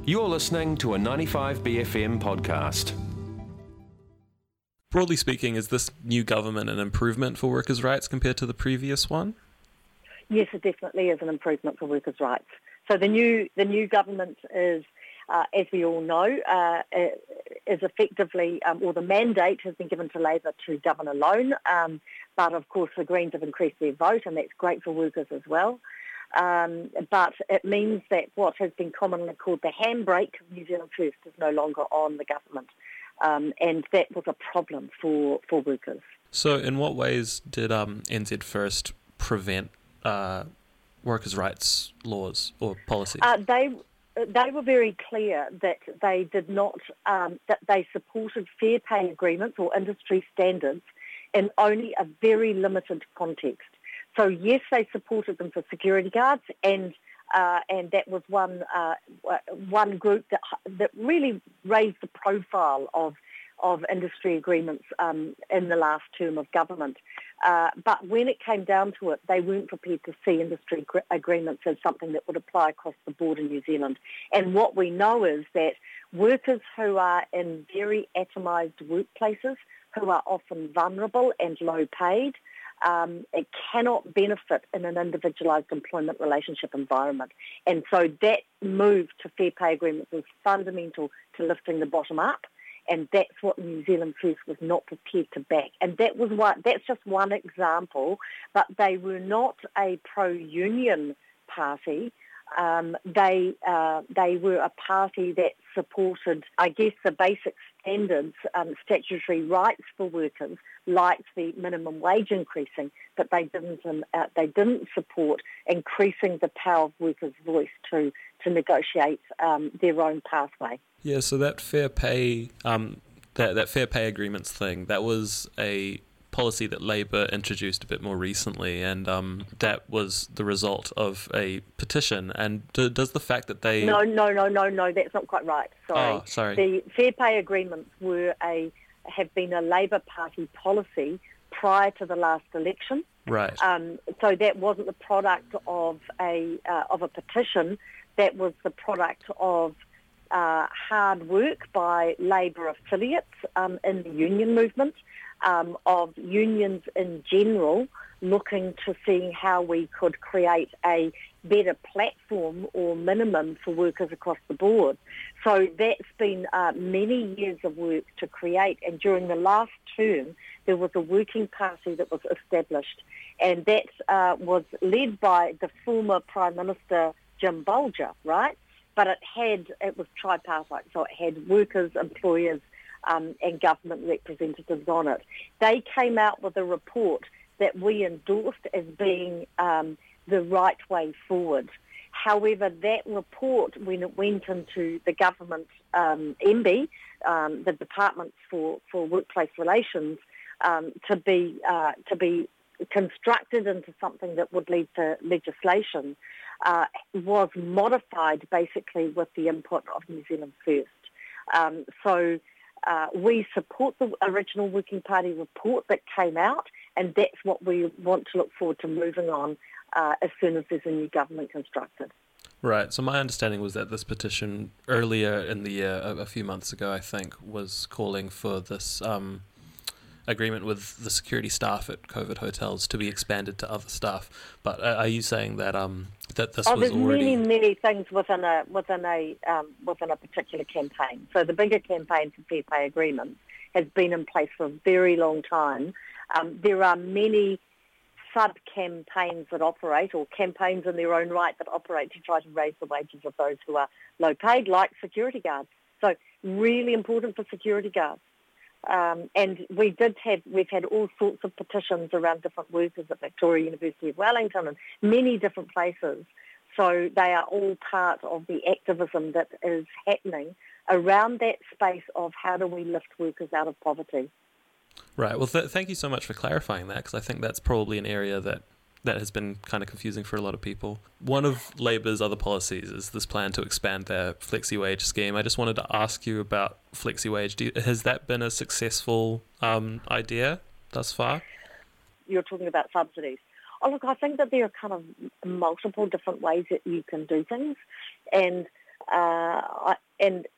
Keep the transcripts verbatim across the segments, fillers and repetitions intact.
You're listening to a ninety-five B F M podcast. Broadly speaking, is this new government an improvement for workers' rights compared to the previous one? Yes, it definitely is an improvement for workers' rights. So the new the new government is, uh, as we all know, uh, is effectively, um, or the mandate has been given to Labor to govern alone. Um, but of course, the Greens have increased their vote, and that's great for workers as well. Um, but it means that what has been commonly called the handbrake of New Zealand First is no longer on the government. Um, and that was a problem for, for workers. So in what ways did um, N Z First prevent uh, workers' rights laws or policies? Uh, they they were very clear that they did not, um, that they supported fair pay agreements or industry standards in only a very limited context. So yes, they supported them for security guards, and uh, and that was one uh, one group that that really raised the profile of of industry agreements um, in the last term of government. Uh, but when it came down to it, they weren't prepared to see industry agreements as something that would apply across the board in New Zealand. And what we know is that workers who are in very atomised workplaces, who are often vulnerable and low paid, Um, it cannot benefit in an individualised employment relationship environment. And so that move to fair pay agreements was fundamental to lifting the bottom up, and that's what New Zealand First was not prepared to back. And that was one, that's just one example, but they were not a pro-union party. Um, they uh, they were a party that supported, I guess, the basic standards, um, statutory rights for workers, like the minimum wage increasing, but they didn't um, uh, they didn't support increasing the power of workers' voice to to negotiate um, their own pathway. Yeah, so that fair pay um, that that fair pay agreements thing, that was a policy that Labor introduced a bit more recently, and um, that was the result of a petition. And do, does the fact that they... No, no, no, no, no, that's not quite right. Sorry. Oh, sorry. The fair pay agreements were a have been a Labor Party policy prior to the last election. Right. Um, so that wasn't the product of a uh, of a petition. That was the product of uh, hard work by Labor affiliates um, in the union movement. Um, of unions in general looking to see how we could create a better platform or minimum for workers across the board. So that's been uh, many years of work to create, and during the last term there was a working party that was established, and that uh, was led by the former Prime Minister Jim Bolger, right? But it had, it was tripartite, so it had workers, employers, Um, and government representatives on it. They came out with a report that we endorsed as being um, the right way forward. However, that report, when it went into the government um, M B, um, the Department for, for Workplace Relations, um, to be uh, to be constructed into something that would lead to legislation, uh, was modified basically with the input of New Zealand First. Um, so. Uh, we support the original Working Party report that came out, and that's what we want to look forward to moving on uh, as soon as there's a new government constructed. Right, so my understanding was that this petition earlier in the year, a, a few months ago I think, was calling for this um, agreement with the security staff at COVID hotels to be expanded to other staff. But uh, are you saying that um, that this oh, was there's already... many, many things within a within a um, within a particular campaign. So the bigger campaign for fair pay agreements has been in place for a very long time. Um, there are many sub-campaigns that operate, or campaigns in their own right that operate to try to raise the wages of those who are low paid, like security guards. So really important for security guards. Um, and we did have, we've had all sorts of petitions around different workers at Victoria University of Wellington and many different places. So they are all part of the activism that is happening around that space of how do we lift workers out of poverty. Right, well th- thank you so much for clarifying that, because I think that's probably an area that that has been kind of confusing for a lot of people. One of Labor's other policies is this plan to expand their flexi-wage scheme. I just wanted to ask you about flexi-wage. Do you, has that been a successful um, idea thus far? You're talking about subsidies. Oh, look, I think that there are kind of multiple different ways that you can do things. And uh, and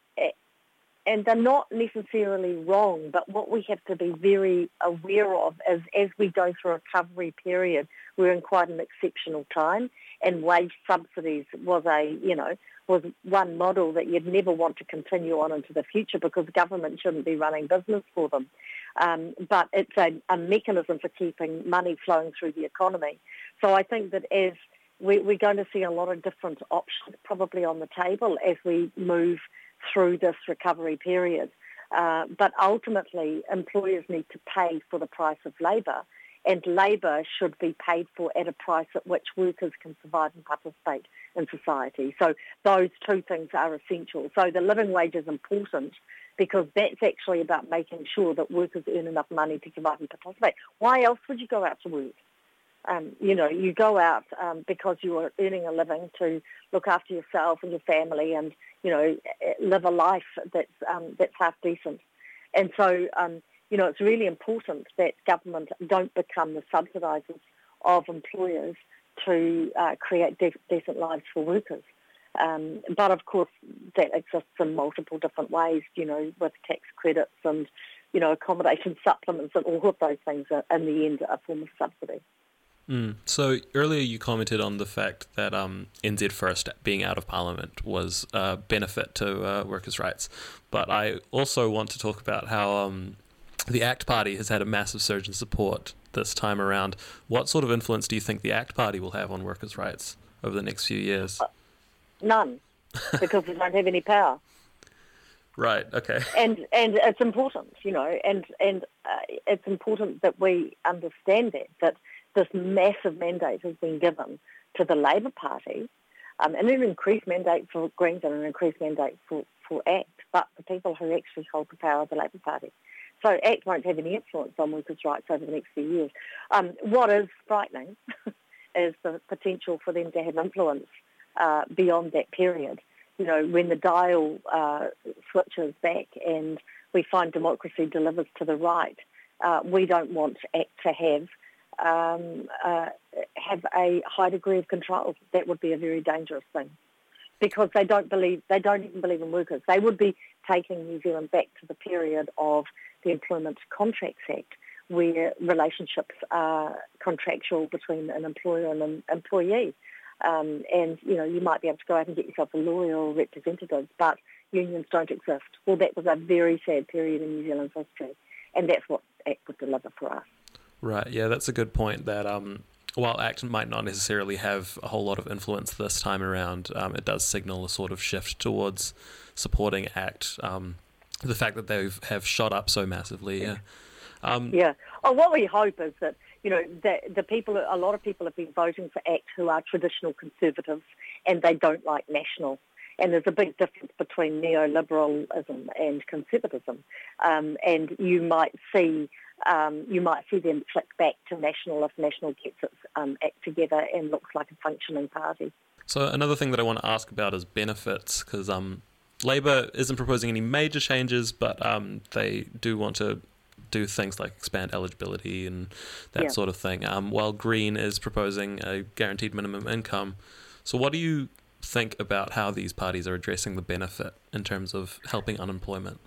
and they're not necessarily wrong. But what we have to be very aware of is, as we go through a recovery period, we're in quite an exceptional time, and wage subsidies was a you know was one model that you'd never want to continue on into the future, because government shouldn't be running business for them. Um, but it's a, a mechanism for keeping money flowing through the economy. So I think that as we, we're going to see a lot of different options probably on the table as we move through this recovery period. Uh, but ultimately, employers need to pay for the price of labour, and labour should be paid for at a price at which workers can survive and participate in society. So those two things are essential. So the living wage is important, because that's actually about making sure that workers earn enough money to survive and participate. Why else would you go out to work? Um, you know, you go out um, because you are earning a living to look after yourself and your family, and you know, live a life that's um, that's half decent. And so, um, you know, it's really important that government don't become the subsidisers of employers to uh, create de- decent lives for workers. Um, but of course, that exists in multiple different ways, you know, with tax credits and, you know, accommodation supplements, and all of those things are, in the end, a form of subsidy. Mm. So earlier you commented on the fact that um, N Z First being out of Parliament was a benefit to uh, workers' rights. But I also want to talk about how um, the ACT Party has had a massive surge in support this time around. What sort of influence do you think the ACT Party will have on workers' rights over the next few years? Uh, none, because we don't have any power. Right, okay. And and it's important, you know, and, and uh, it's important that we understand that, that this massive mandate has been given to the Labour Party, um, and an increased mandate for Greens and an increased mandate for, for ACT, but the people who actually hold the power are the Labour Party. So ACT won't have any influence on workers' rights over the next few years. Um, what is frightening is the potential for them to have influence uh, beyond that period. You know, when the dial uh, switches back and we find democracy delivers to the right, uh, we don't want ACT to have um, uh, have a high degree of control. That would be a very dangerous thing, because they don't believe they don't even believe in workers. They would be taking New Zealand back to the period of the Employment Contracts Act, where relationships are contractual between an employer and an employee. Um, and, you know, you might be able to go out and get yourself a lawyer or representative, but unions don't exist. Well, that was a very sad period in New Zealand's history, and that's what ACT would deliver for us. Right, yeah, that's a good point, that um, while ACT might not necessarily have a whole lot of influence this time around, um, it does signal a sort of shift towards supporting ACT, um, the fact that they have shot up so massively, yeah. Um, yeah. Oh, what we hope is that, you know, the, the people, a lot of people have been voting for ACT who are traditional conservatives, and they don't like national. And there's a big difference between neoliberalism and conservatism. Um, and you might see um, you might see them flick back to national if national gets its um, act together and looks like a functioning party. So another thing that I want to ask about is benefits, because um, Labour isn't proposing any major changes, but um, they do want to do things like expand eligibility and that yeah. sort of thing, um, while Green is proposing a guaranteed minimum income. So what do you think about how these parties are addressing the benefit in terms of helping unemployment?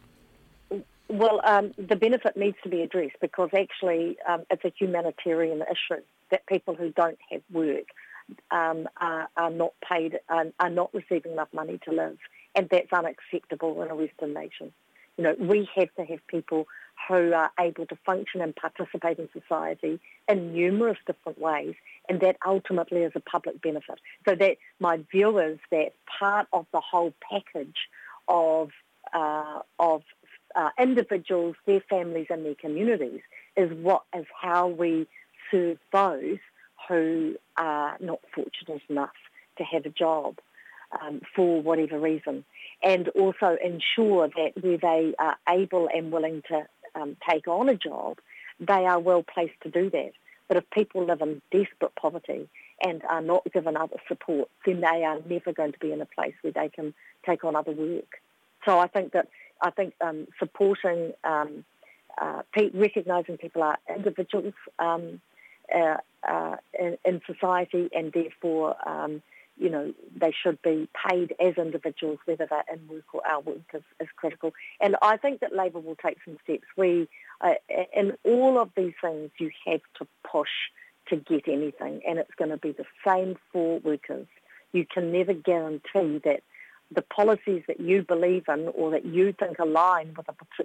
Well, um, the benefit needs to be addressed, because actually um, it's a humanitarian issue that people who don't have work um, are, are not paid, are, are not receiving enough money to live, and that's unacceptable in a Western nation. You know, we have to have people who are able to function and participate in society in numerous different ways, and that ultimately is a public benefit. So that my view is that part of the whole package of uh, of uh, individuals, their families, and their communities is what is how we serve those who are not fortunate enough to have a job um, for whatever reason, and also ensure that where they are able and willing to Um, take on a job, they are well placed to do that. But if people live in desperate poverty and are not given other support, then they are never going to be in a place where they can take on other work. So I think that I think um, supporting, um, uh, pe- recognising people are individuals um, uh, uh, in, in society, and therefore, um, you know, they should be paid as individuals, whether they're in work or out work, is, is critical. And I think that Labour will take some steps. We, uh, in all of these things, you have to push to get anything, and it's going to be the same for workers. You can never guarantee that the policies that you believe in or that you think align with a